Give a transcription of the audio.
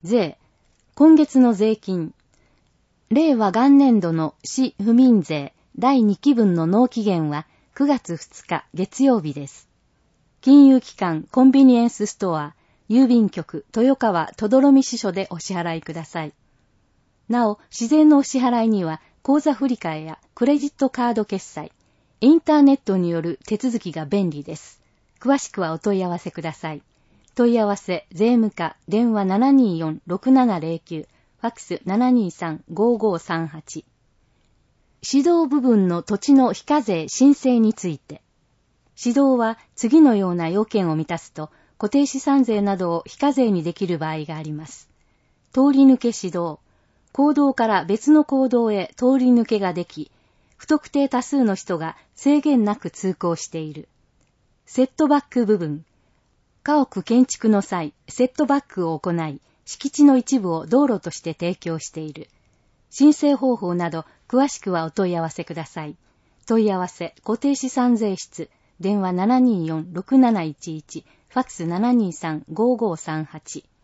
税。今月の税金。令和元年度の市府民税第2期分の納期限は9月2日月曜日です。金融機関、コンビニエンスストア、郵便局、豊川とどろみ支所でお支払いください。なお、自然のお支払いには口座振替やクレジットカード決済、インターネットによる手続きが便利です。詳しくはお問い合わせください。問い合わせ、税務課、電話 724-6709、ファックス 723-5538。指導部分の土地の非課税申請について。指導は次のような要件を満たすと、固定資産税などを非課税にできる場合があります。通り抜け指導。公道から別の公道へ通り抜けができ、不特定多数の人が制限なく通行している。セットバック部分。家屋建築の際、セットバックを行い、敷地の一部を道路として提供している。申請方法など、詳しくはお問い合わせください。問い合わせ、固定資産税室、電話 724-6711、ファックス 723-5538。